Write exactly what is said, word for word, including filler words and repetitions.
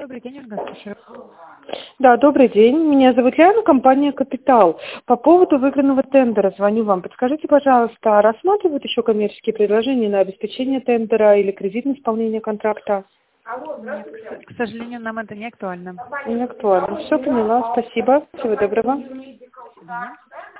Добрый день, Ольга, слушаю. Да, добрый день. Меня зовут Лиана, компания «Капитал». По поводу выигранного тендера звоню вам. Подскажите, пожалуйста, а рассматривают еще коммерческие предложения на обеспечение тендера или кредитное исполнение контракта? Нет, к с- к сожалению, нам это не актуально. Не актуально. Все поняла. Спасибо. Всего доброго. До свидания.